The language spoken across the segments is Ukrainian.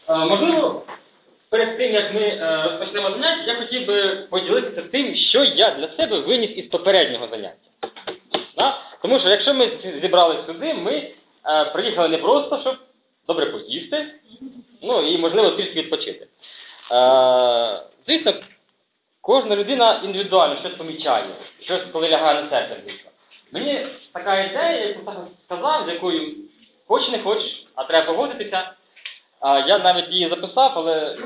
Можливо, перед тим, як ми розпочнемо заняття, я хотів би поділитися тим, що я для себе виніс із попереднього заняття. Тому що якщо ми зібралися сюди, ми приїхали не просто, щоб добре поїсти, і, можливо, трішки відпочити. Звісно, кожна людина індивідуально щось помічає, щось, коли лягає на серце, звісно. Мені така ідея, яку я сказав, з якою хоч не хоч, а треба погодитися. Я навіть її записав, але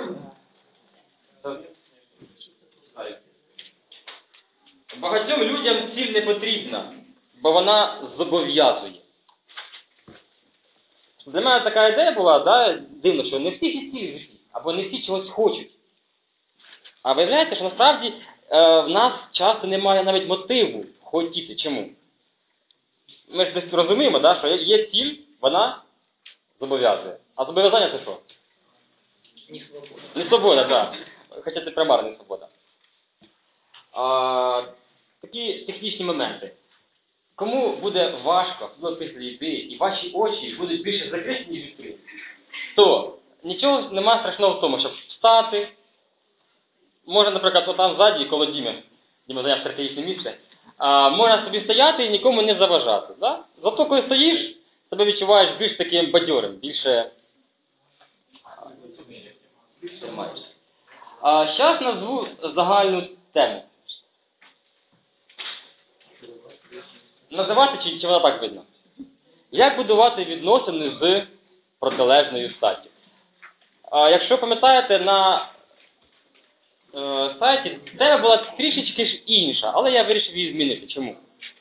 багатьом людям ціль не потрібна, бо вона зобов'язує. Для мене така ідея була, дивно, що не всі є цілі в житті, або не всі чогось хочуть. А виявляється, що насправді в нас часто немає навіть мотиву хотіти. Чому? Ми ж десь розуміємо, що є ціль, вона зобов'язує. А зобов'язання це що? Не свобода, так. Хоча це примарна свобода. Такі технічні моменти. Кому буде важко, після їди, і ваші очі будуть більше закриті, ніж відкриті, то нічого немає страшного в тому, щоб встати. Можна, наприклад, отам ззаді, коло Діми зайняв стратегічне місце, можна собі стояти і нікому не заважати. Да? Зато, коли стоїш, себе відчуваєш більш таким бадьорим, більше тримаєшся. Зараз назву загальну тему. Називати, чи вона так видно? Як будувати відносини з протилежною статтю? Якщо пам'ятаєте, на сайті тема була трішечки ж інша, але я вирішив її змінити. Чому?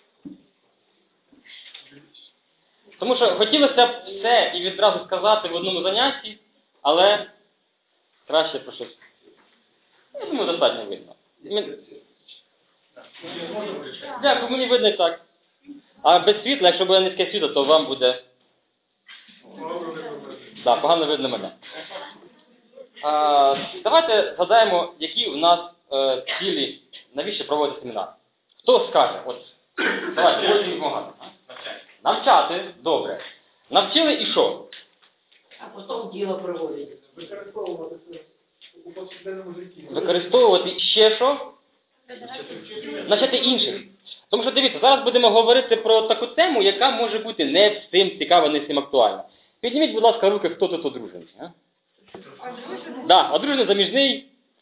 Тому що хотілося б все і відразу сказати в одному занятті, але краще про щось. Я думаю, достатньо видно. Дякую, мені видно і так. А без світла, якщо буде низьке світло, то вам буде погано видно мене. Давайте згадаємо, які у нас цілі, навіщо проводити семінар. Хто скаже? Давайте, будемо допомагати. Навчати, добре. Навчили і що? А потім діло проводити. Використовувати ще що? Навчати інших. Тому що, дивіться, зараз будемо говорити про таку тему, яка може бути не всім цікава, не всім актуальна. Підніміть, будь ласка, руки, хто тут одружений. Одружений, заміжний.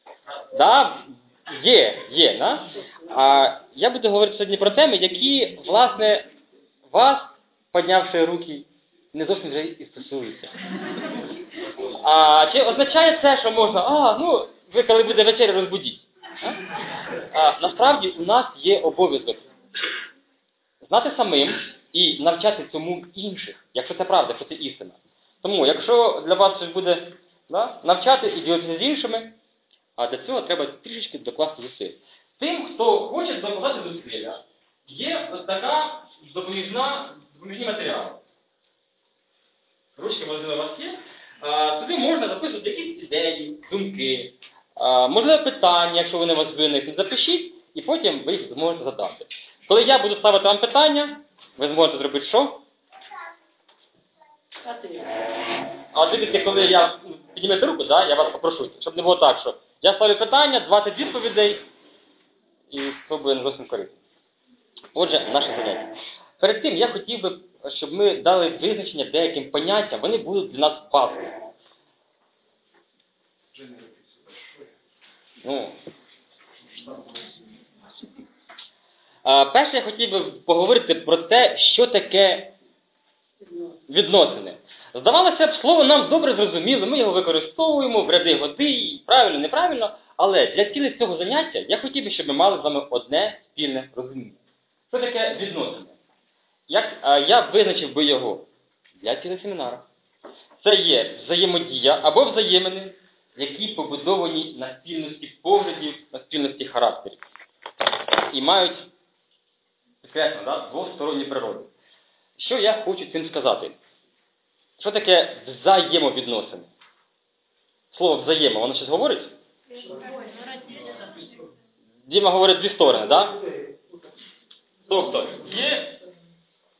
Є. Я буду говорити сьогодні про теми, які, власне, вас, піднявши руки, не зовсім вже і стосуються. Чи означає це, що можна, ви коли буде вечеря, розбудіть? Насправді, у нас є обов'язок знати самим і навчати цьому інших, якщо це правда, якщо це істина. Тому, якщо для вас щось буде навчати і ділитися з іншими, для цього треба трішечки докласти зусиль. Тим, хто хоче докладати зусилля, є ось така допоміжні матеріали. Ручки, можливо, у вас є. Туди можна записувати якісь ідеї, думки, можливо, питання, якщо вони у вас виникнуть, запишіть, і потім ви їх зможете задати. Коли я буду ставити вам питання, ви зможете зробити що? Дивіться, коли я піднімете руку, я вас попрошу, щоб не було так, що я ставлю питання, 20 відповідей, і це буде не зовсім корисно. Отже, наше заняття. Перед тим я хотів би, щоб ми дали визначення деяким поняттям, вони будуть для нас базові. Перше я хотів би поговорити про те, що таке відносини. Здавалося б, слово нам добре зрозуміло, ми його використовуємо в ряди годи, правильно, неправильно, але для цілей цього заняття я хотів би, щоб ми мали з вами одне спільне розуміння. Що таке відносини? Я визначив би його для цілей семінару. Це є взаємодія або взаємини, які побудовані на спільності поглядів, на спільності характерів. І мають, підкреслено, двосторонню природу. Що я хочу цим сказати? Що таке взаємовідносини? Слово взаємо, воно щось говорить? Діма говорить дві сторони, так? Тобто, є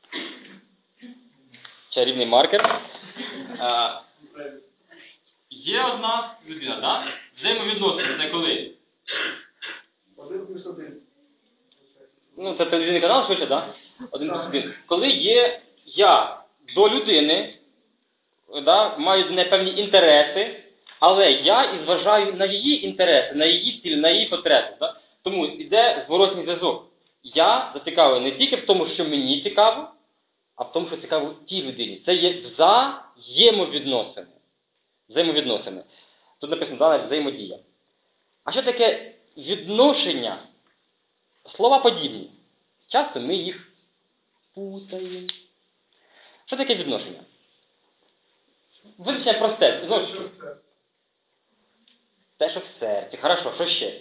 чарівний маркер. Є одна людина, да? Взаємовідносини це коли? Ну, це телевізійний канал швидше, да? 1+1. Коли є я до людини, да, маю не певні інтереси, але я і зважаю на її інтереси, на її цілі, на її потреби. Да? Тому йде зворотній зв'язок. Я зацікавлений не тільки в тому, що мені цікаво, а в тому, що цікаво тій людині. Це є взаємовідносини. Взаємовідносини. Тут написано далі взаємодія. А що таке відношення? Слова подібні. Часто ми їх путаємо. Що таке відношення? Визначення просте. Знову ж таки. Те, що в серці. Хорошо, що ще?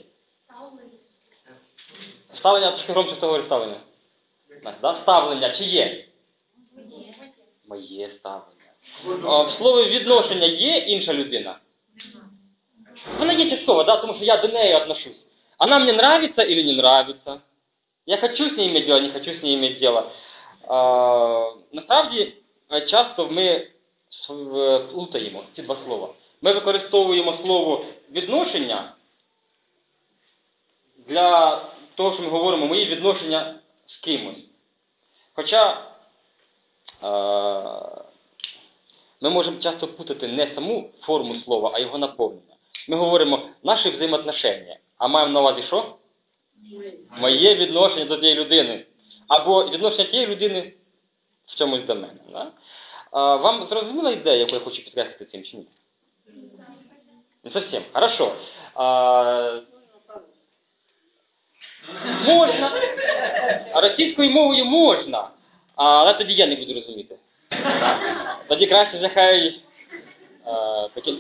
Ставлення, трошки громче з того говорить ставлення. Да? Ставлення, чи є? Моє ставлення. В слові відношення є інша людина? Вона є частково, да? Тому що я до неї отношусь. Она мне нравится или не нравится? Я хочу с ней иметь дело, не хочу с ней иметь дело. Насправді, часто ми плутаємо ці два слова. Ми використовуємо слово відношення для того, що ми говоримо мої відношення з кимось. Хоча ми можемо часто путати не саму форму слова, а його наповнення. Ми говоримо наші взаємоотношення, а маємо на увазі що? Моє відношення до тієї людини. Або відношення тієї людини в чомусь до мене. Да? Вам зрозуміла ідея, яку я хочу підкреслити цим чи ні? Не зовсім. Хорошо. Можна. Російською мовою можна. Але тоді я не буду розуміти. Тоді краще нехай таке.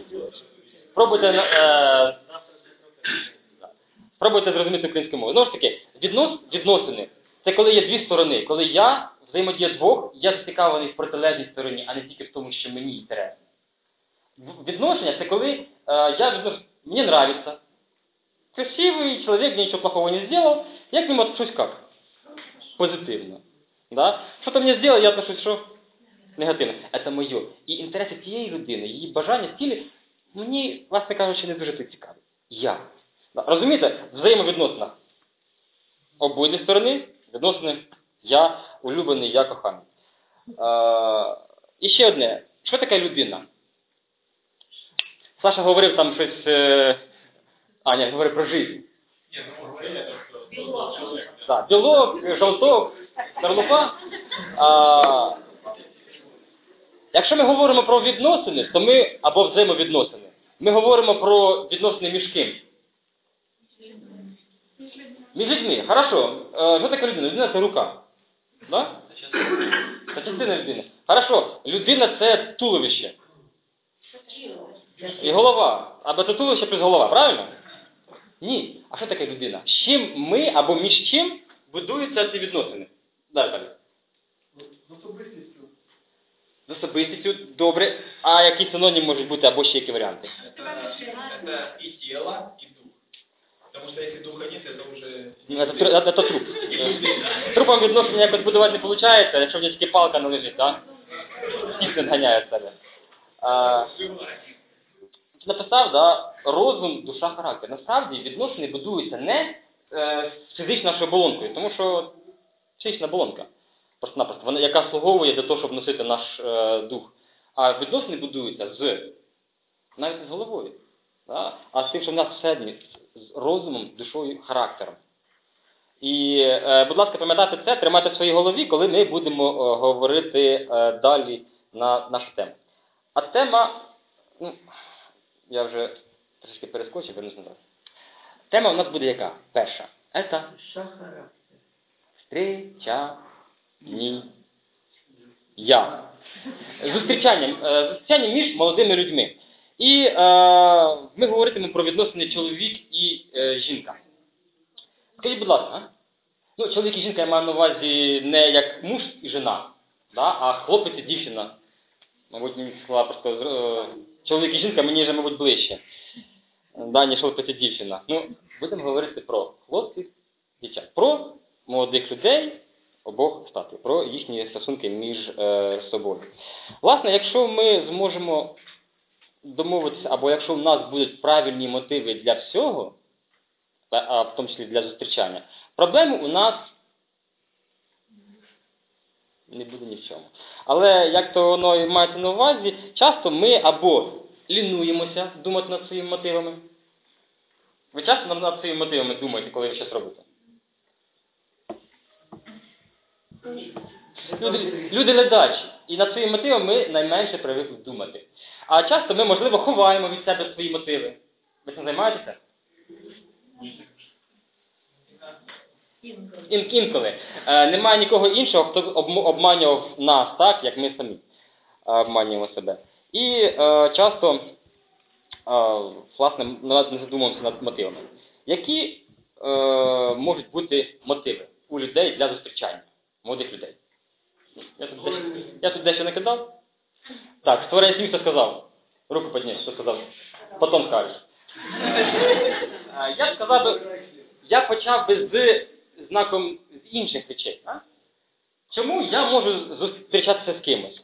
Спробуйте зрозуміти українську мову. Знову ж таки, відносини. Це коли є дві сторони. Коли я взаємодія двох, я зацікавлений в протилежній стороні, а не тільки в тому, що мені інтересно. Відношення це коли мені нравится. Красивый человек, мне ничего плохого не сделал, я к нему отношусь как? Позитивно. Да? Что-то мне сделал, я отношусь что? Негативно. Это моє. І інтереси тієї людини, її бажання, цілі, мені, власне кажучи, не дуже цікаві. Я. Розумієте? В взаємовідносинах. Обидві сторони, відносини я улюблений, я коханий. І ще одне. Що таке людина? Саша говорив там щось... Аня говорив про життя. Так, білок, жовток, скорлупа. Якщо ми говоримо про відносини, то ми, або взаємовідносини, ми говоримо про відносини між ким? Між людьми. Хорошо. Що таке людина? Людина – це рука. Да? Це частина людини. Хорошо. Людина – це туловище. І голова. Або це туловище плюс голова. Правильно? Ні. А що таке людина? З чим ми або між чим будуються ці відносини? Далі, далі. З особистістю. З особистістю. Добре. А які синоніми можуть бути або ще які варіанти? Это и тело, и дух. Потому что если духа нет, это уже... Це труп. З трупом відношення якось будувати не виходить, якщо в ній тільки палка не лежить, так? Всіх не зганяє з себе. Написав, да, розум, душа, характер. Насправді відносини будуються не з фізичною оболонкою, тому що фізична оболонка, просто-напросто, вона, яка слуговує для того, щоб носити наш дух. А відносини будуються навіть з головою. Да? А з тим, що в нас всередині, з розумом, душою, характером. І, будь ласка, пам'ятайте це, тримайте в своїй голові, коли ми будемо говорити далі на нашу тему. А тема, я вже трішки перескочив, вернусь назад. Тема у нас буде яка? Перша. Это встречання. Зустрічання між молодими людьми. І ми говоритимемо про відносини чоловік і жінка. Скажіть, будь ласка, чоловік і жінка я маю на увазі не як муж і жена, да, а хлопець і дівчина. Мабуть, мені сказала просто чоловік і жінка мені вже, мабуть, ближче, да, ніж хлопець і дівчина. Будемо говорити про хлопців, дівчат, про молодих людей обох статів, про їхні стосунки між собою. Власне, якщо ми зможемо домовитися, або якщо в нас будуть правильні мотиви для всього, а в тому числі для зустрічання, проблеми у нас не буде ні в чому. Але, як то воно і мається на увазі, часто ми або лінуємося думати над своїми мотивами. Ви часто над своїми мотивами думаєте, коли ви щось робите? Люди ледачі. І над своїми мотивами ми найменше привикли думати. А часто ми, можливо, ховаємо від себе свої мотиви. Ви цим займаєтеся? Інколи. Немає нікого іншого, хто обманював нас так, як ми самі обманюємо себе. І часто, власне, не задумуємося над мотивами. Які можуть бути мотиви у людей для зустрічання? Молодих людей. Я тут дещо накидав? Так, створення сім'ї, хто сказав? Руку підніс, хто сказав? Потім скажеш. Я сказав би, я почав би з знаком з інших речей. А? Чому я можу зустрічатися з кимось?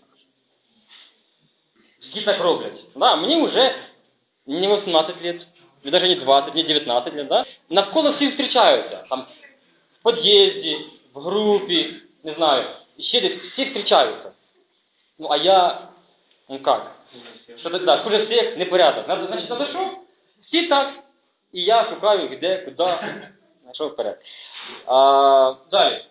Всі так роблять. Да? Мені вже не 18 років, навіть не 20, не 19 років. Да? Навколо всі зустрічаються. Там, в під'їзді, в групі, не знаю, ще десь всі зустрічаються. Ну, а я, ну як? Що так, да, хуже всіх, непорядок. Значить, надо що? Всі так. І я шукаю, де, куди. Що вперед. Далі.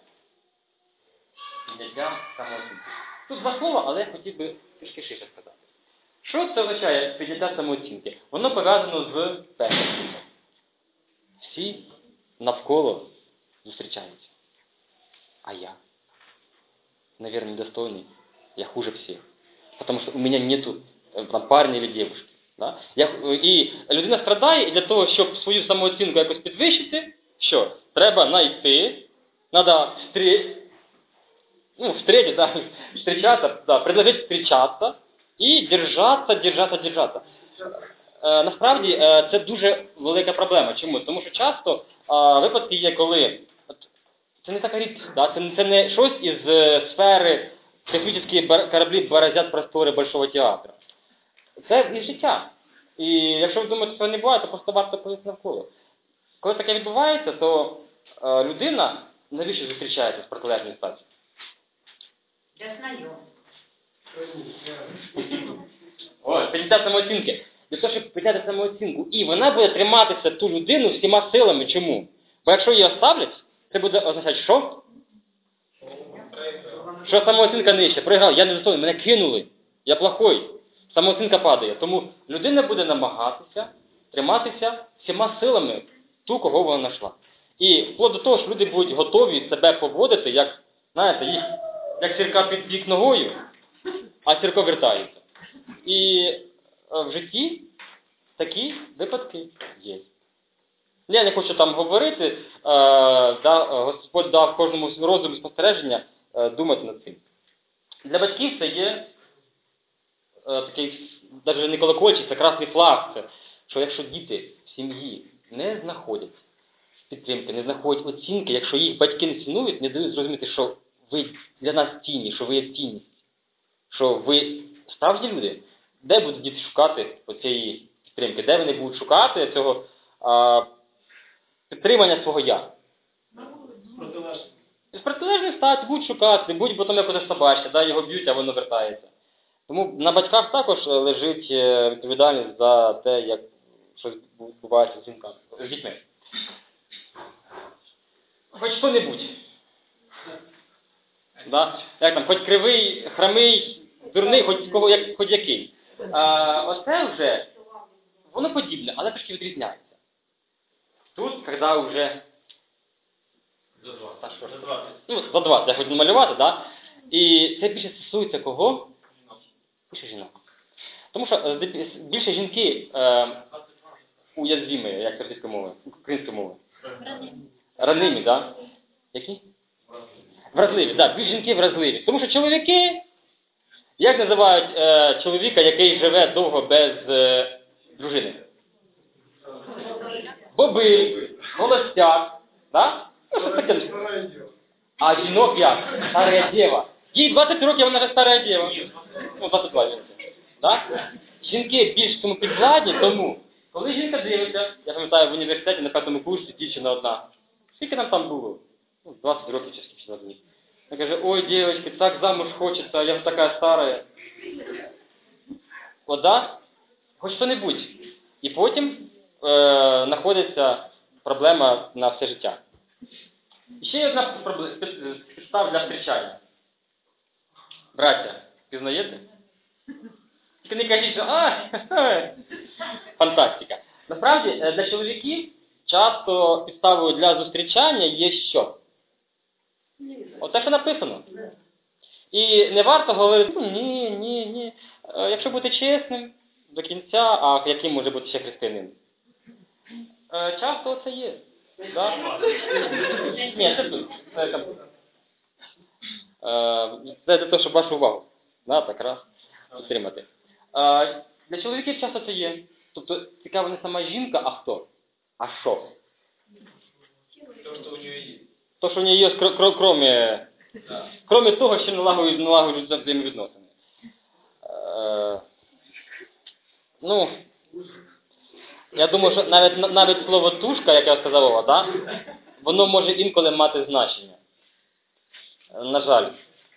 Тут два слова, але я хотів би трішки ширше сказати. Що це означає підняття самооцінки? Воно пов'язано з першим. Всі навколо зустрічаються. А я? Наверное, недостойный. Я хуже всех. Потому что у меня нету там, парня или девушки. Да? І людина страдає, і для того, щоб свою самооцінку якось підвищити, що? Треба знайти, треба встретить, да, встречаться, да, предложить встречаться і держаться. Насправді, це дуже велика проблема. Чому? Тому що часто випадки є, коли це не така рідкість, да? Це не щось із сфери космічні кораблі бороздять простори Большого театру. Це і життя. І якщо ви думаєте, що це не буває, то просто варто подивитися навколо. Коли таке відбувається, то людина навіщо зустрічається з протилежною статтю? Для знайомих. Ось, підняття самооцінки. Для того, щоб підняти самооцінку. І вона буде триматися ту людину всіма силами. Чому? Бо якщо її оставлять, це буде означати, що? Що самооцінка нижче. Проіграв, я не достойний, мене кинули. Я плохой. Самооцінка падає. Тому людина буде намагатися триматися всіма силами ту, кого вона знайшла. І вплоть до того, що люди будуть готові себе поводити, як, знаєте, їх, як сірка під бік ногою, а сірко вертається. І в житті такі випадки є. Я не хочу там говорити, Господь дав кожному розуму спостереження думати над цим. Для батьків це є такий, навіть не колокольчик, це красний флаг, це, що якщо діти в сім'ї не знаходять підтримки, не знаходять оцінки, якщо їх батьки не цінують, не дають зрозуміти, що ви для нас цінні, що ви є цінність, що ви справжні люди, де будуть діти шукати оцієї підтримки, де вони будуть шукати цього підтримання свого я. З протилежної статі будуть шукати, будуть потім якось собачка, да, його б'ють, а воно вертається. Тому на батьках також лежить відповідальність за те, як щось відбувається з дітьми. Хоч хто-небудь. Да? Як там, хоч кривий, хромий, дурний, хоч який. Оце вже, воно подібне, але трошки відрізняється. Тут, коли вже за 20. Ну, за 20, я хочу намалювати, да? І це більше стосується кого? Більше жінок. Тому що більше жінки уязвимі, як російською мовою, українською мовою. Ранимі, да? Які? Вразливі, да, більше жінки вразливі. Тому що чоловіки, як називають чоловіка, який живе довго без дружини? Бобиль, холостяк, да? Ну, що таке? А жінок як? Стара дєва. Їй 20 років, вона вже стара дєва. Ну, 22 років. Да? Жінки більш цьому підвладні, тому, коли жінка дивиться, я пам'ятаю, в університеті на 5-му курсі дівчина одна, скільки нам там було? 20 років чи скільки разів. Вона каже, ой, дівчатки, так замуж хочеться, я ж така стара. От, да? Хоч що-небудь. І потім знаходиться проблема на все життя. І ще є одна підстава для зустрічання. Браття, пізнаєте? Тільки не кажіть, що фантастика. Насправді, для чоловіків часто підставою для зустрічання є що? Оце, що написано. І не варто говорити, ні. Якщо бути чесним до кінця, а яким може бути ще християнин? Часто це є. Да? Ні, це тут. Це для того, щоб вашу увагу. Да, так раз. Підтримати. Для чоловіків часто це є. Тобто цікава не сама жінка, а хто? А що? То, что у нее есть. То, що в неї є, кроме того, що налагоджують взаємовідносини. Ну, я думаю, що навіть слово «тушка», як я сказав, Вова, да, воно може інколи мати значення. На жаль.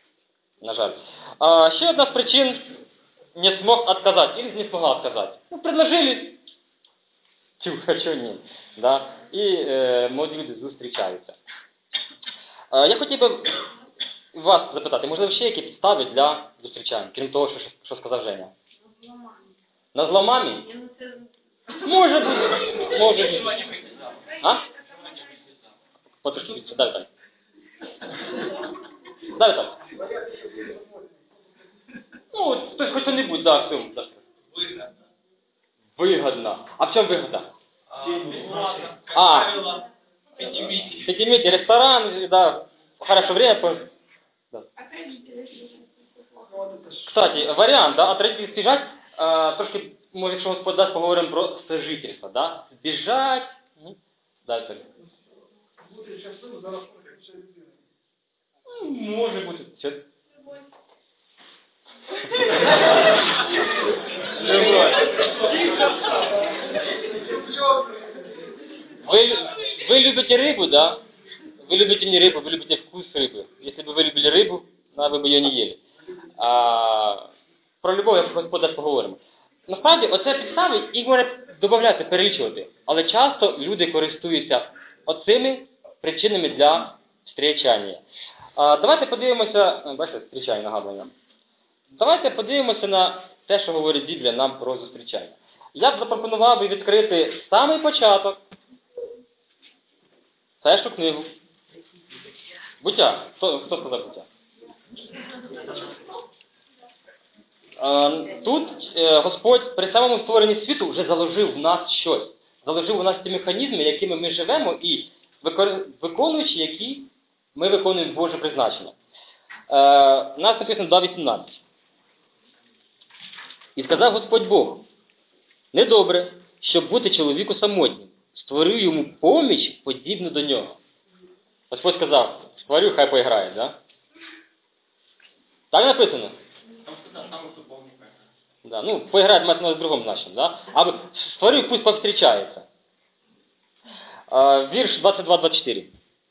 Ще одна з причин не смог отказать, или не смогла отказать. Ну, предложили, а чого ні. Да? І молоді люди зустрічаються. Я хотів би вас запитати, можливо, ще які підстави для зустрічання, крім того, що сказав Женя? На зломамі? Може бути. А? Потрошки, дай Віталій. Ну, хоч що-небудь, да, в цьому. Вигодно. А в чому вигода? Правило, Пятимите, ресторан, да, хорошо, время. Да. Кстати, вариант, да, от родителей сбежать, трошки, може, якщо Господь дасть, поговоримо про сожительство, да, сбежать, да, это. Може бути, все. Вы любите рыбу, да? Вы любите не рыбу, вы любите вкус рыбы. Если бы вы любили рыбу, вы бы ее не ели. Про любов я Господь поговоримо. Насправді, оце підстави, їх можна додати, перелічувати. Але часто люди користуються оцими причинами для зустрічання. Давайте подивимося, бачите, зустрічання, нагадування. Давайте подивимося на те, що говорить Біблія нам про зустрічання. Я б запропонував би відкрити самий початок. Першу книгу. Буття. Хто сказав буття? Тут Господь при самому створенні світу вже заложив в нас щось. Заложив у нас ті механізми, якими ми живемо і виконуючи які ми виконуємо Боже призначення. У нас написано 2.18. І сказав Господь Бог, недобре, щоб бути чоловіку самотнім. Створив йому поміч, подібну до нього. Господь сказав, створю, хай поіграє, да? Так написано? Да, ну, поиграет мать на другом значении, да? А створю, пусть повстречается. Вірш 22-24.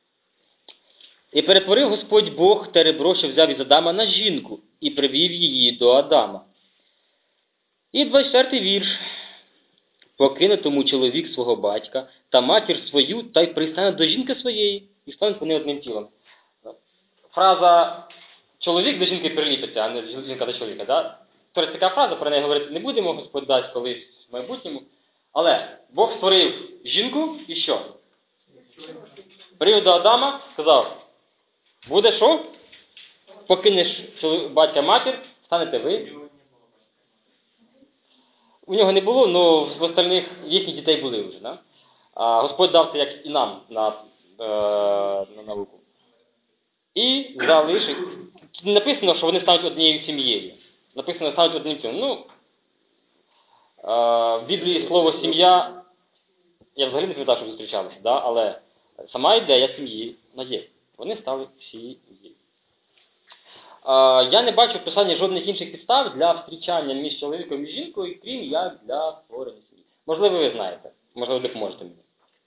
І перетворив Господь Бог те ребро, що взяв із Адама на жінку, і привів її до Адама. І 24-й вірш. Покине тому чоловік свого батька та матір свою, та й пристане до жінки своєї, і стануть вони одним тілом. Фраза «чоловік до жінки приліпиться», а не жінка до чоловіка, да? Тобто така фраза, про неї говорити не будемо, Господь дасть колись в майбутньому. Але Бог створив жінку і що? Привів до Адама, сказав, буде що? Покинеш батька-матір, станете ви. У нього не було, але в остальних їхніх дітей були вже. Да? А Господь дав це, як і нам, на науку. І залишив. Написано, що вони стануть однією сім'єю. Написано, стануть одним тілом. Ну, в Біблії слово «сім'я», я взагалі не пам'ятаю, що зустрічалося, да? Але сама ідея сім'ї є. Вони стали всією. Я не бачу в Писанні жодних інших підстав для встрічання між чоловіком і жінкою, крім як для створення сім'ї. Можливо, ви знаєте. Можливо, допоможете мені.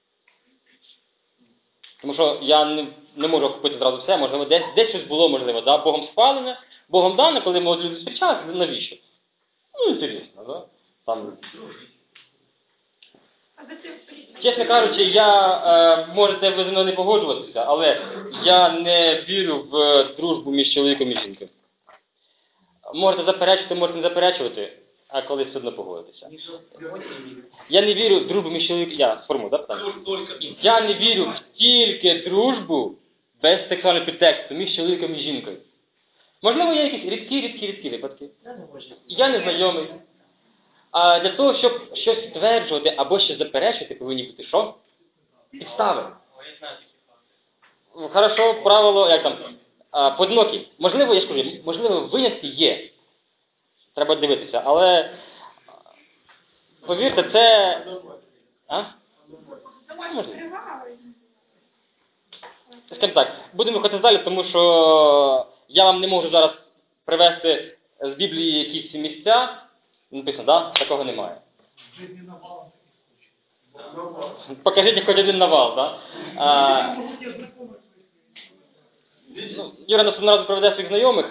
Тому що я не можу охопити зразу все. Можливо, десь щось було, можливо, да? Богом схвалене, Богом дане, коли молоді люди зустрічалися, навіщо? Інтересно, да? Там... Чесно кажучи, можете ви зі мною не погоджуватися, але я не вірю в дружбу між чоловіком і жінкою. Можете заперечити, можете не заперечувати, а колись все одно погодитися. Я не вірю в дружбу між чоловіком... Я сформую, да, питання? Я не вірю в тільки дружбу без сексуального підтексту між чоловіком і жінкою. Можливо, є якісь рідкі випадки. Я не знайомий. А для того, щоб щось стверджувати або щось заперечувати, повинні бути що? Підстави. Хорошо, правило, як там, поодинокі. Можливо, я ж кажу, можливо, винятки є. Треба дивитися, але повірте, це... Можливо. Скажімо так, будемо виходити далі, тому що я вам не можу зараз привести з Біблії якісь місця. Написано, да? Такого немає. Покажіть хоч один навал, да? Юра наступного разу проведе своїх знайомих.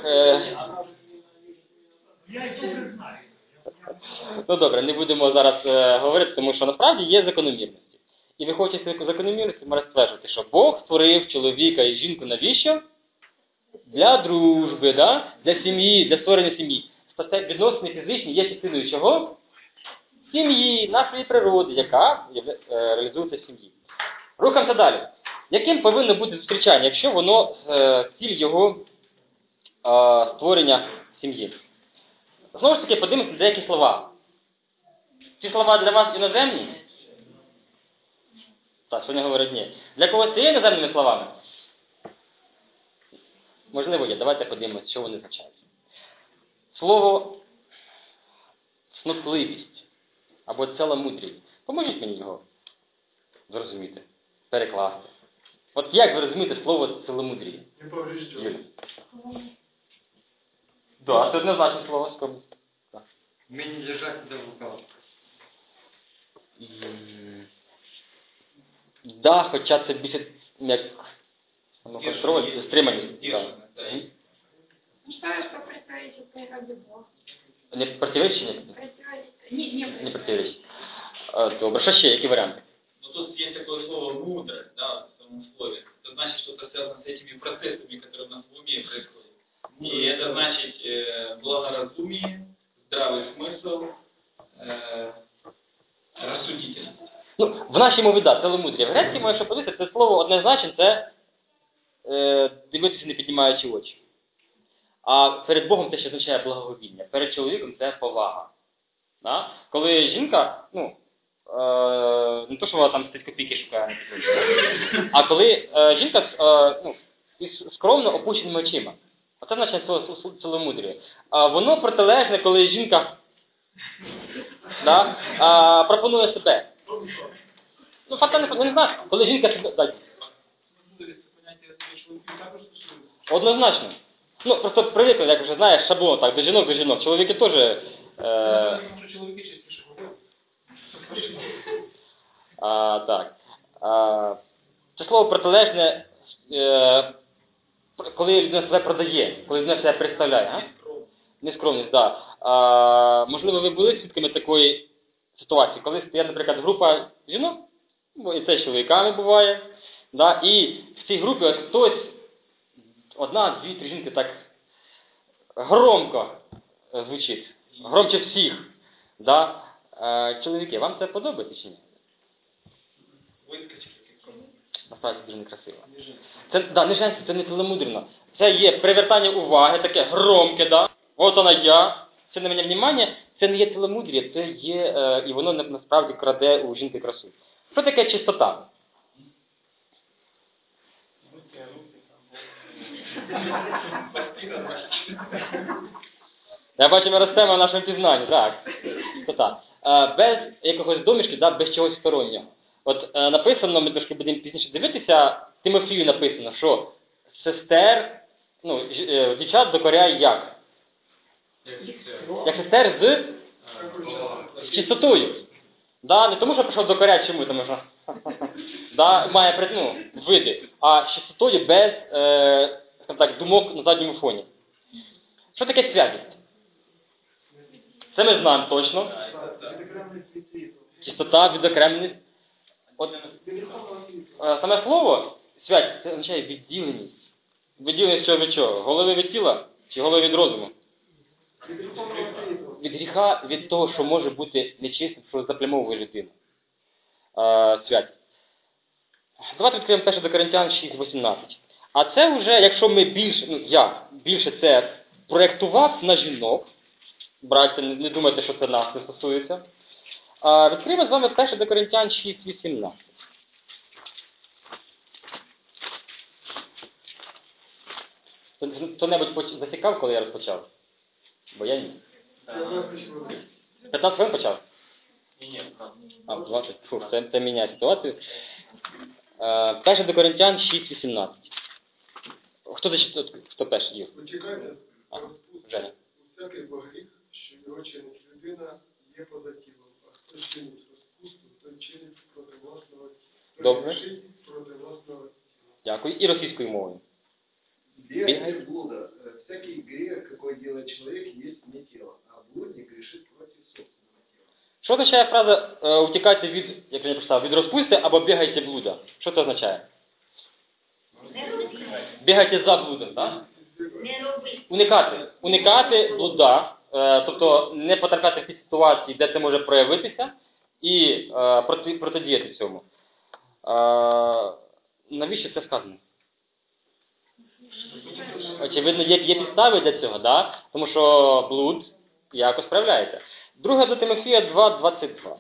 Ну добре, не будемо зараз говорити, тому що насправді є закономірності. І виходячи з закономірності, можна стверджувати, що Бог створив чоловіка і жінку навіщо? Для дружби, да? Для сім'ї, для створення сім'ї. Відносини фізичні є частиною чого? Сім'ї, нашої природи, яка реалізується в сім'ї. Рухаємося далі. Яким повинно бути зустрічання, якщо воно ціль його створення сім'ї? Знову ж таки, подивимося на деякі слова. Ці слова для вас іноземні? Так, сьогодні говорять ні. Для когось це є іноземними словами? Можливо, є. Давайте подивимося, що вони означають. Слово снотливість або ціломудрість. Поможіть мені його зрозуміти, перекласти. От як ви розумієте слово ціломудріє? Неповрежденный. Так, це однозначне слово. Вміння держати себе в руках. Да, хоча це більше як контроль, стриманість. Считаю, что противоречит природе Бога. Не противоречить? Не Не противоречить. Добре, що ще? Які варіанти? Но тут есть такое слово мудрость, да, в самом слове. Это значит, что это связано с этими процессами, которые у нас в уме происходят. И это значит благоразумие, здравый смысл, рассудительность. Ну, в нашій мові, да, ціломудрія. В грецькій мові, якщо подивитися, це слово однозначно, це дивитися, не піднімаючи очі. А перед Богом це ще означає благоговіння. Перед чоловіком це повага. Да? Коли жінка, не то, що вона там з копійки шукає, а коли жінка із скромно опущеними очима. Оце значить ціломудрія. Воно протилежне, коли жінка пропонує себе. Ну, фактично, не знаю, коли жінка себе... Однозначно. Ну, просто привикли, як вже знаєш, шаблон, так, до жінок. Чоловіки теж... Так. Це слово протилежне, коли людина себе продає, коли людина себе представляє. Нескромність, так. Можливо, ви були свідками такої ситуації, коли стоять, наприклад, група жінок, і це з чоловіками буває, да, і в цій групі ось хтось, одна, дві, три жінки так громко звучить, громче всіх. Да. Чоловіки, вам це подобається чи ні? Насправді дуже некрасиво. Це, да, не женське, це не ціломудрено. Це є привертання уваги, таке громке, да. От вона я, це на мене внимання, це не є ціломудрія, це є, і воно насправді краде у жінки красу. Що таке чистота? Я бачу, ми ростемо в нашому пізнанні, так. Чистота. Без якогось домішки, да, без чогось стороннього. От написано, ми трошки будемо пізніше дивитися, Тимофію написано, що сестер Дівчат докоряй як? Як сестер з чистотою. Да, не тому, що прийшов докоряти чому, тому що да, має види, а з чистотою без думок на задньому фоні. Що таке святість? Це ми знаємо точно. Чистота, відокремленість. Саме слово святість, це означає відділеність. Відділеність чого від чого? Голови від тіла чи голови від розуму? Від гріха, від того, що може бути нечистим, що заплямовує людину. Святість. Давайте відкриємо 1 Коринтян 6:18. А це вже, якщо ми я більше це проєктував на жінок, браття, не думайте, що це нас не стосується. Відкриємо з вами 1 Коринтян 6:18. Хто-небудь засікав, коли я розпочав? Бо я ні. 15 хвилин почав? Ні. 20. Фух, це міняє ситуацію. 1 Коринтян 6:18. Хто перший їв? Почекайте, Женя. усякий гріх, що його чинить людина, є поза тілом, а хто чинить розпусту, той чинить проти власного Добре. проти власного тіла. Дякую. І російською мовою. Бегай блуда. Всякий грех, какой делает человек, есть не тело, а блудник грешит против собственного тела. Що означає фраза «утікайте від», як я не прочитав, від розпусти або «бігайте блуда»? Що це означає? Бігайте за блудом, так? Уникати блуда, тобто не потрапляти в ті ситуації, де це може проявитися, і протидіяти цьому. Навіщо це сказано? Очевидно, є підстави для цього, да? Тому що блуд якось проявляється. 2 до Тимофія 2:22.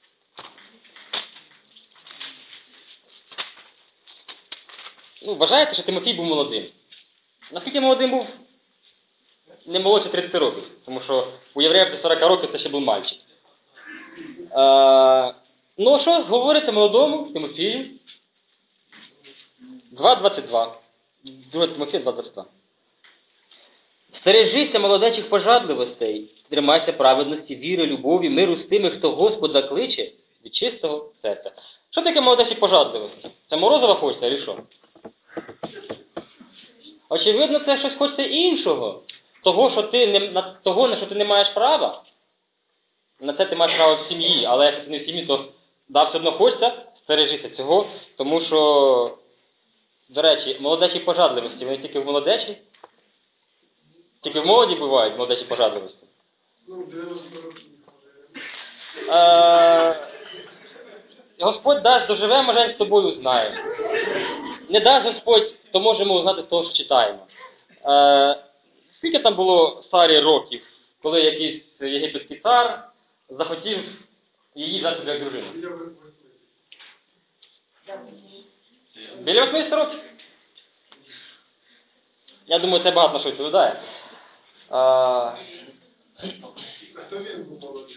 Вважаєте, що Тимофій був молодим? Наскільки молодим був? Не молодше 30 років. Тому що у євреїв до 40 років це ще був мальчик. Що говориться молодому Тимофію? 2:22. 2 Тимофія 2:22. Стережися молодечих пожадливостей, тримайся праведності, віри, любові, миру з тими, хто Господа кличе від чистого серця. Що таке молодечі пожадливості? Це морозова хочеться, чи що? Очевидно, це щось хочеться іншого. Того, на що ти не маєш права. На це ти маєш право в сім'ї, але якщо ти не в сім'ї, то все одно хочеться, стережися цього, тому що, до речі, молодечі пожадливості, вони тільки в молодечі? Тільки в молоді бувають молодечі пожадливості? 90 років. Господь дасть, доживемо, Жень, з тобою знаємо. Не дасть Господь, то можемо узнати з того, що читаємо. Скільки там було Сарі років, коли якийсь єгипетський цар захотів її взяти як дружину? Біля 80 років. Я думаю, це багато на що відповідає. А хто він був молодий?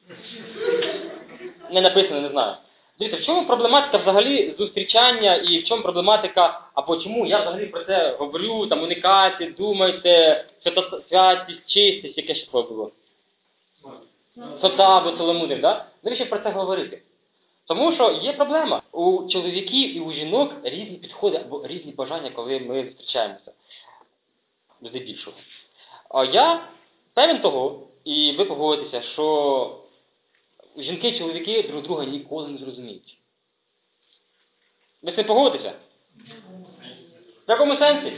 Не написано, не знаю. Дивіться, в чому проблематика взагалі зустрічання і в чому проблематика, або чому я взагалі про це говорю, там уникайте, думайте, святість, чистість, яке ще слово було? Сота або соломудрів, да? Навіщо про це говорити? Тому що є проблема. У чоловіків і у жінок різні підходи або різні бажання, коли ми зустрічаємося. Здебільшого. Я певен того, і ви погодитеся, що жінки і чоловіки друг друга ніколи не зрозуміють. Ви з цим погодитеся? В якому сенсі?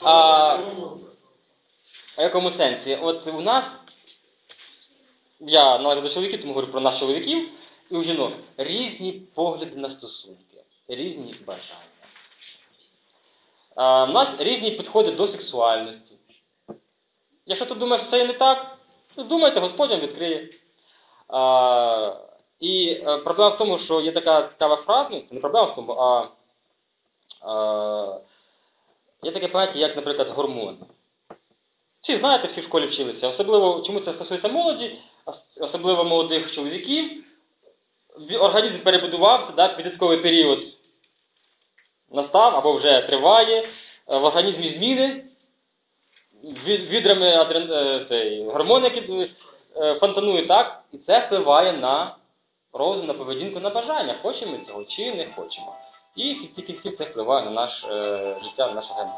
В якому сенсі? От у нас, я належу до чоловіків, тому говорю про нас чоловіків, і у жінок різні погляди на стосунки, різні бажання. У нас різні підходи до сексуальності. Якщо ти думаєш, що це і не так, то думайте, Господь вам відкриє. І проблема в тому, що є така цікава фраза, це не проблема в тому, є таке поняття, як, наприклад, гормон. Всі знаєте, всі в школі вчилися. Особливо, чому це стосується молоді, особливо молодих чоловіків. Організм перебудувався, да, підлітковий період настав або вже триває, в організмі зміни, відрами гормони, які фонтанують, так? І це впливає на розум, на поведінку, на бажання. Хочемо ми цього чи не хочемо. І в кінці кінців це впливає на наше життя, на наш організм.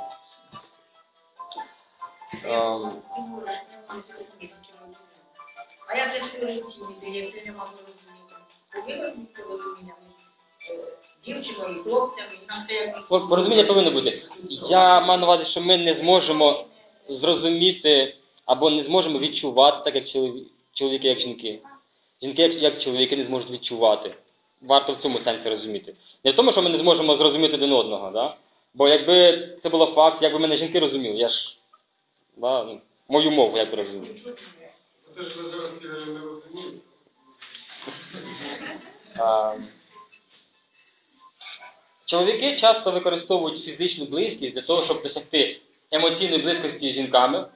А я теж розумію, якщо не можу розуміти. Повинно бути розуміння дівчиною, хлопцями, нам це якось... Порозуміння повинно бути. Я маю на увазі, що ми не зможемо зрозуміти або не зможемо відчувати так, як чоловіки, як жінки. Жінки, як чоловіки, не зможуть відчувати. Варто в цьому сенсі розуміти. Не в тому, що ми не зможемо зрозуміти один одного, да? Бо якби це було факт, якби мене жінки розуміли, я ж мою мову як би розумію. Це ж ви зараз не розумієте. Чоловіки часто використовують фізичну близькість для того, щоб досягти емоційної близькості з жінками.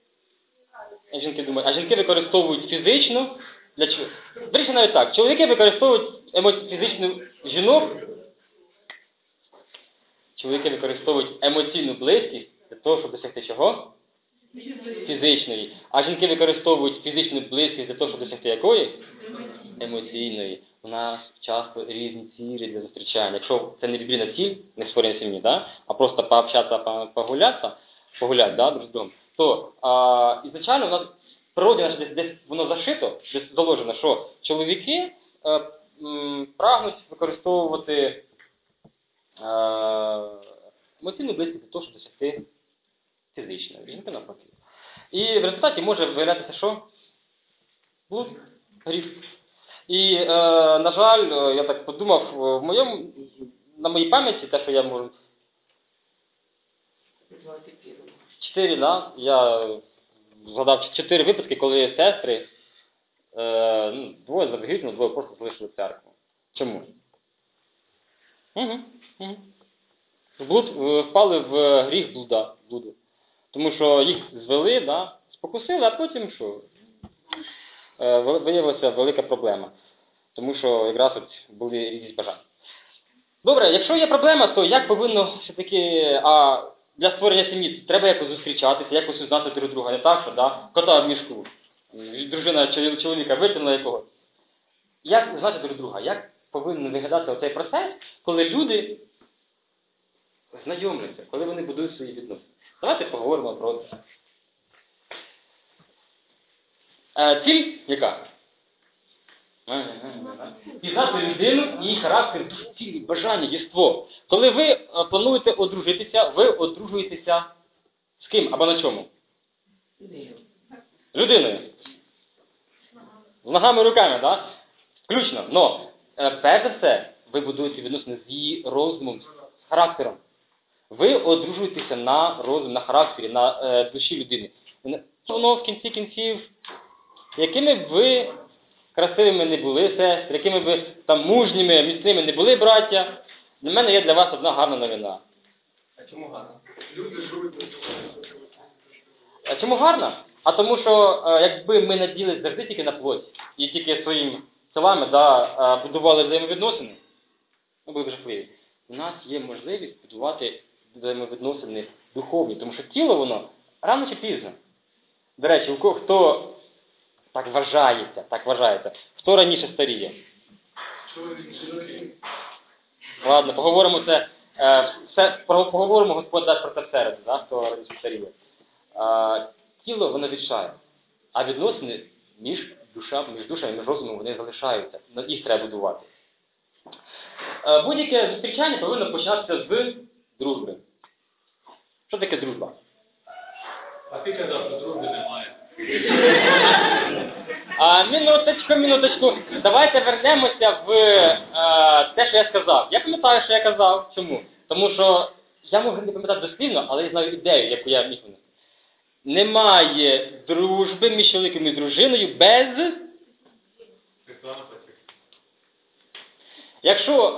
А жінки використовують фізичну для чого? Більше навіть так. Чоловіки використовують фізичну жінок. Чоловіки використовують емоційну близькість для того, щоб досягти чого? Фізичної. А жінки використовують фізичну близькість для того, щоб досягти якої? Емоційної. У нас часто різні цілі для зустрічання. Якщо це не біблійна ціль, не створення сім'ї, да? А просто пообщатися, погуляти, да, друг з другом, то ізначально у нас в природі десь воно зашито, десь заложено, що чоловіки прагнуть використовувати емоційну близькість для того, щоб досягти фізичної. Жінки навпаки. І в результаті може виявлятися, що? Блуд, гріх. І, на жаль, я так подумав, на моїй пам'яті, те, що я можу... 4, да? Я згадав 4 випадки, коли сестри, двоє завагітно, двоє просто залишили церкву. Чому? Впали в гріх блуду. Тому що їх звели, да? Спокусили, а потім що? Виявилася велика проблема. Тому що якраз от були різні бажання. Добре, якщо є проблема, то як повинно все-таки для створення сім'ї треба якось зустрічатися, якось узнати друг друга, не так, що да? Кота в мішку, дружина чоловіка витягнула якогось. Як узнати друг друга? Як повинен виглядати оцей процес, коли люди знайомляться, коли вони будують свої відносини? Давайте поговоримо про це. Ціль яка? Пізнати людину, її характер, цілі, бажання, єство. Коли ви плануєте одружитися, ви одружуєтеся з ким або на чому? Людиною. З ногами, руками, так? Включно. Но, перш за все, ви будуєте відносини з її розумом, з характером. Ви одружуєтеся на розум, на характері, на душі людини. Воно в кінці кінців, якими б ви красивими не були сестри, якими б там мужніми, міцними не були браття, для мене є для вас одна гарна новина. А чому гарно? Люди живуть на А чому гарна? А тому що, якби ми наділись завжди тільки на плоті, і тільки своїми тілами будували взаємовідносини, ми були б жахливі. У нас є можливість будувати взаємовідносини духовні, тому що тіло воно рано чи пізно. До речі, хто так вважається, хто раніше старіє? Ладно, поговоримо поговоримо, Господь дасть про це в середу, да, хто раніше старіє. Тіло, воно відшає, а відносини між душами, між розумом вони залишаються, їх треба будувати. Будь-яке зустрічання повинно початися з дружби. Що таке дружба? А ти казав, що дружби немає. Минуточку. Давайте вернемося в те, що я сказав. Я пам'ятаю, що я казав. Чому? Тому що я можу не пам'ятати дослівно, але я знаю ідею, яку я міг винести. Немає дружби між чоловіком і дружиною без... Якщо...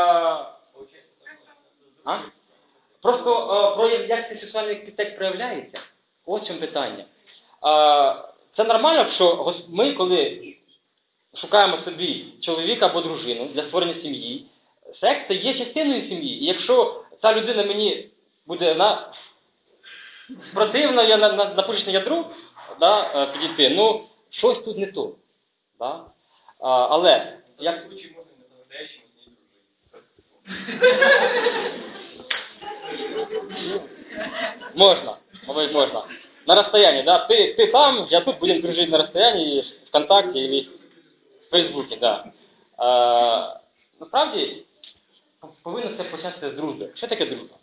Просто як цей сексуальний підтекст проявляється, ось в чому питання. Це нормально, що ми, коли шукаємо собі чоловіка або дружину для створення сім'ї, секс це є частиною сім'ї. І якщо ця людина мені буде противно я на публічне ядру, да, підійти, ну, щось тут не то. Да? Але, як... В случае можно по-настоящему с ней дружить. Можна, мабуть, можна. На розстоянні, да? Ти там, я тут, будемо дружити на розстоянні, ВКонтакті або в Фейсбуці, да. Насправді, повинно все початися з дружби. Що таке дружба?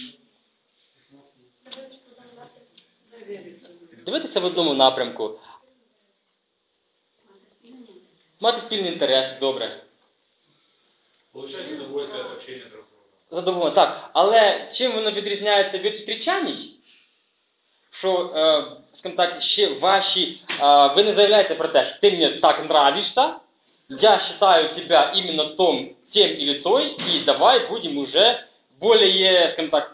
Дивитися в одному напрямку. Мати спільний інтерес, добре. Получать удовольствие от общения друг с другом. Задоволення, так. Але чим воно відрізняється від зустрічань? Що, скажімо так, ще ваші, ви не заявляєте про те, що ти мені так нравишься, я вважаю тебе іменно тем или той, і давай будемо уже более, скажімо так,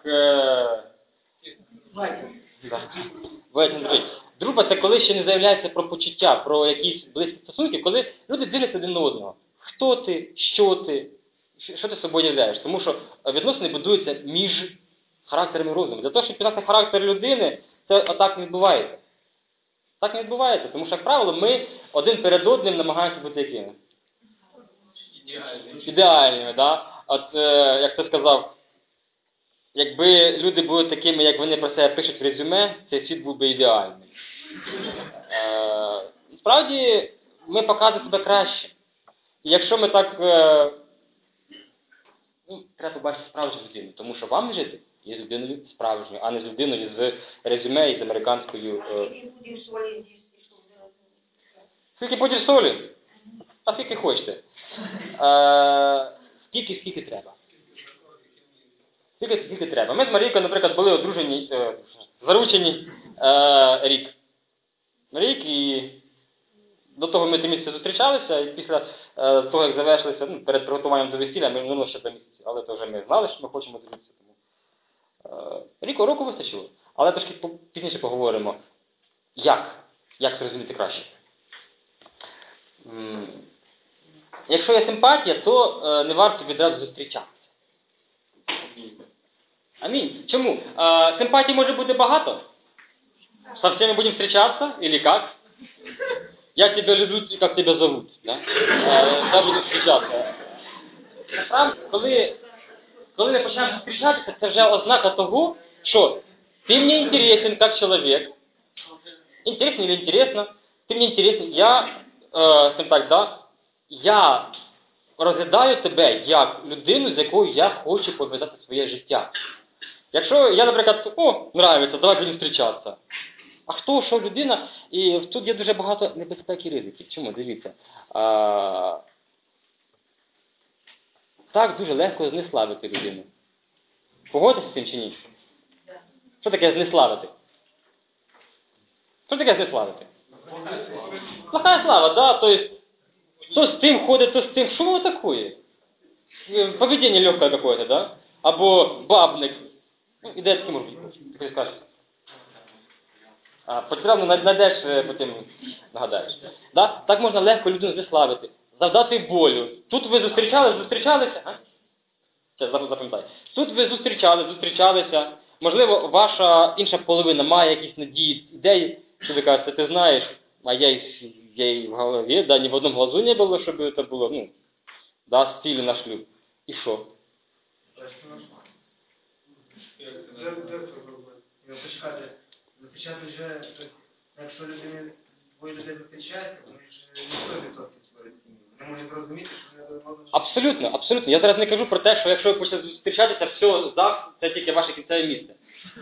дружба – це коли ще не заявляється про почуття, про якісь близькі стосунки, коли люди дивляться один на одного. Хто ти, що ти собою являєш? Тому що відносини будуються між характерами і розумом. Для того, щоб пізнати характер людини, це отак не відбувається. Так не відбувається, тому що, як правило, ми один перед одним намагаємося бути якими? Ідеальними, да? От, як ти сказав, якби люди були такими, як вони про себе пишуть в резюме, цей світ був би ідеальний. Справді, ми показуємо себе краще. І якщо ми так, треба побачити справжню людину, тому що вам жити є з людиною справжньою, а не з людиною з резюме і з американською... Скільки будеш солі? А скільки хочете. Скільки треба. Скільки треба. Ми з Марійкою, наприклад, були одружені, заручені рік. Рік, і до того ми 3 місяці зустрічалися, і після того, як завершилися, перед приготуванням до весілля, ми минуло ще 2 місяці. Але то вже ми знали, що ми хочемо зустрітися. Року вистачило. Але трошки пізніше поговоримо, як зрозуміти краще. Якщо є симпатія, то не варто відразу зустрічатися. Амінь. Чому? Симпатії може бути багато. Со всеми будем встречаться? Или как? Я тебя люблю, как тебя зовут. Да? Я буду встречаться. Насправді, коли ми почнемо зустрічатися, це вже ознака того, що ти мені інтересен як чоловік. Інтересно или інтересно? Ти мені інтересен. Я розглядаю тебе як людину, з якою я хочу пов'язати своє життя. Якщо я, наприклад, нравиться, давай будемо зустрічатися. А хто, що людина? І тут є дуже багато небезпек і ризиків. Чому? Дивіться. Так дуже легко знеславити людину. Погодитися з цим чи ні? Що таке знеславити? Що таке знеславити? Плохая слава, да, то есть то з тим ходить, то з тим. Що воно таке? Поведение легкое какое-то, да? Або бабник. Ідея таки може бути. Ти скажеш. Потрібно знайдеш, потім нагадаєш. Да? Так можна легко людину знеславити, завдати болю. Тут ви зустрічалися? Зараз запам'ятай. Тут ви зустрічалися. Можливо, ваша інша половина має якісь надії, ідеї, що ви кажете, ти знаєш, а я їй в голові, да, ні в одному глазу не було, щоб це було, стиль на шлюб. І що? Почекати, зустрічати вже, якщо двоє людей зустрічаються, вони ж не 100% створюють сім'ю. Вони можуть зрозуміти, що не дозволено. Абсолютно. Я зараз не кажу про те, що якщо ви почнете зустрічатися, все, це тільки ваше кінцеве місце.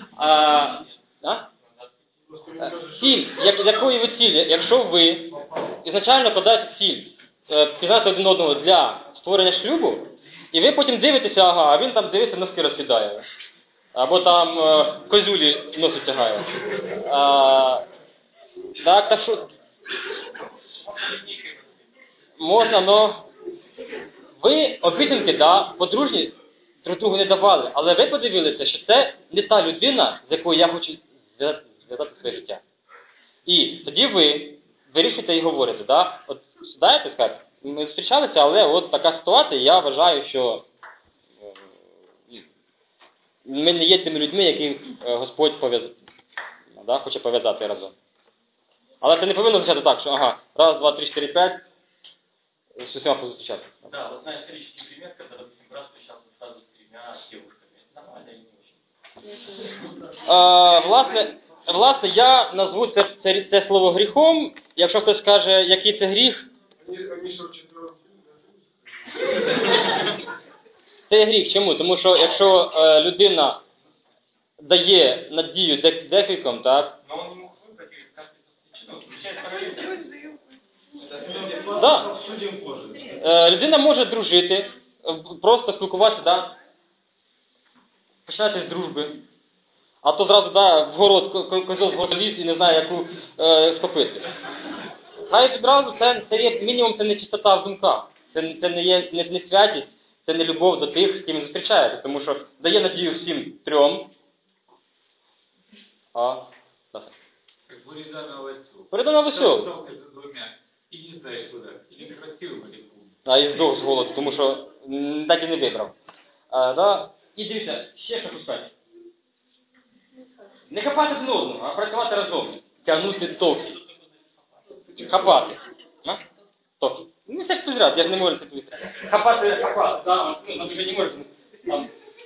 Ціль, якої ви цілі? Якщо ви ізначально подаєте ціль пізнати один одного для створення шлюбу, і ви потім дивитеся, а він там дивиться, носки розкидає. Або там козюлі носить тягає. Так що... Можна, но... Ви обіцянки, подружні друг другу не давали, але ви подивилися, що це не та людина, з якою я хочу зв'язати своє життя. І тоді ви вирішуєте і говорите, да? От сідаєте, скажете, ми зустрічалися, але от така ситуація, я вважаю, що ми не є тими людьми, яких Господь да, хоче пов'язати разом. Але це не повинно означати так, що ага, раз, два, три, чотири, п'ять, з усіма позустрічати. Да, вот знаю исторический пример, когда, допустим, брат встречался сразу с 3 девушками. Это нормально или не очень? Власне, я назву це слово гріхом. Якщо хтось скаже, який це гріх, Они что, вчетвером? це є гріх. Чому? Тому що якщо людина дає надію декільком, так? Но он не мог выбрать их, каждый причину, включая параллельно. Да. Судим позже. Людина може дружити, просто спілкуватися, да? Починати з дружби. А то зразу, да, в город, козел в город ліз і не знає, яку схопити. Хай відразу це є, мінімум, це не чистота в думках. Це не є не святість, це не любов до тих, з ким він зустрічається. Тому що дає надію всім трьом. Как буря на овощу. Передано весело. Сталкиваешься с двумя и не знаешь куда. Или красивым, или умным. А і здох з голоду, тому що так і не вибрав. Да? І дивіться, ще що пускати. Не хапати один одного, а працювати разом. Тягнути токи. Хапати. Токи. Ну, це ж підряд, я ж не можу це тобі. Хапати, да, ну, вже не можу. Там.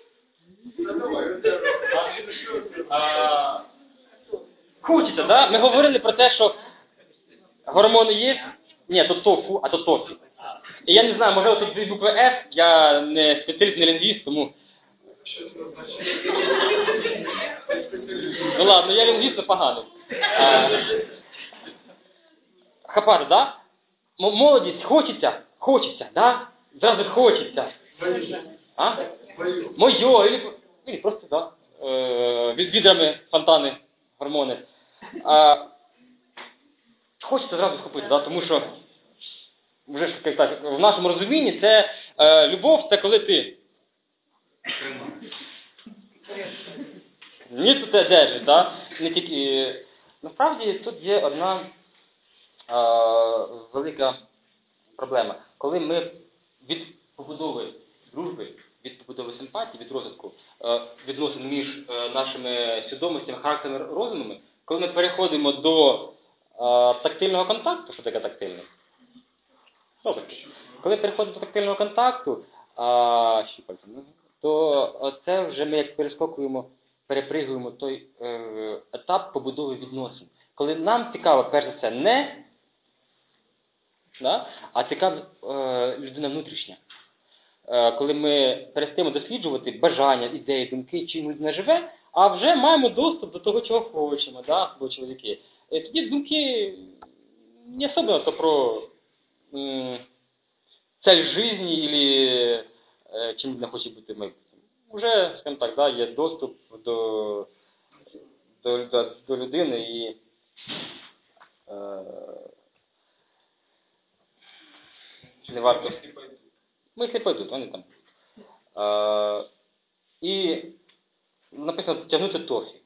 Хочеться, да? Ми говорили про те, що гормони є. Ні, то тофу, а то тофі. І я не знаю, можливо, тут дві букви F, я не спеціаліст, не лінгвіст, тому... Ну ладно, я лінгвіст, то поганий. Хапати, да? Молодість, хочеться, да? Зразу хочеться. А? Моє, или просто, да? Відрами, фонтани, гормони. Хочеться зразу схопити, да? Тому що вже ж так, в нашому розумінні це любов, це коли ти ні тут держиш, да? Не тільки... Насправді тут є одна велика проблема. Коли ми від побудови дружби, від побудови симпатії, від розвитку відносин між нашими свідомостями, характерами, розумами, коли ми переходимо до тактильного контакту, що таке тактильний? Коли переходимо до тактильного контакту, то це вже ми як перепригуємо той етап побудови відносин. Коли нам цікаво, перш за все, не, да, а цікава людина внутрішня. Коли ми перестаємо досліджувати бажання, ідеї, думки, чим людина живе, а вже маємо доступ до того, чого хочемо, да, або чоловіки. І тоді думки не особливо то про цель жизни или чим людина хоче бути в майбутньому. Уже, скажімо так, да, є доступ до людини і не варто. Мислі пойдуть, вони там. І написано тягнути тофі.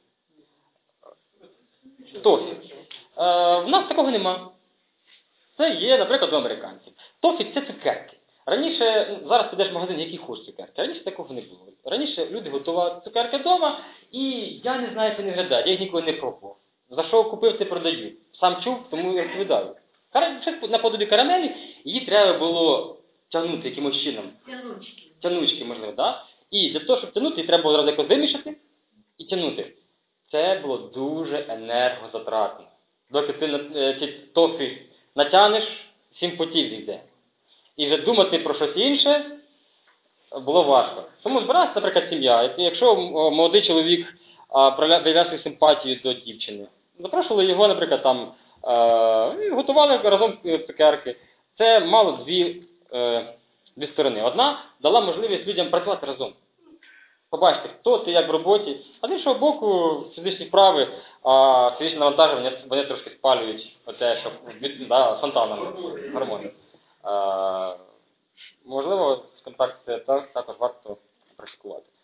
Тофі. В нас такого нема. Це є, наприклад, у американців. Тофі – це цукерки. Раніше, зараз підеш в магазин, які хочеш цукерки. Раніше такого не було. Раніше люди готували цукерки вдома, і я не знаю, як вони виглядають. Я їх ніколи не пробував. За що купив, це продаю. Сам чув, тому я відповідаю. Наподобі карамелі, її треба було тягнути якимось чином. Тянучки, можливо, да? І для того, щоб тягнути, її треба було одразу якось вимішати і тягнути. Це було дуже енергозатратно. Доки ти ці тофі натягнеш, 7 потів зійде. І вже думати про щось інше було важко. Тому збиралася, наприклад, сім'я. Якщо молодий чоловік проявляв свою симпатію до дівчини, запрошували його, наприклад, там, готували разом цукерки. Це мало дві сторони. Одна дала можливість людям працювати разом. Побачите, хто ти як в роботі, а з іншого боку, фізичні вправи, фізичне навантаження, вони трошки спалюють оце, що фонтанами, гормони. Можливо, з контакту також варто практикувати.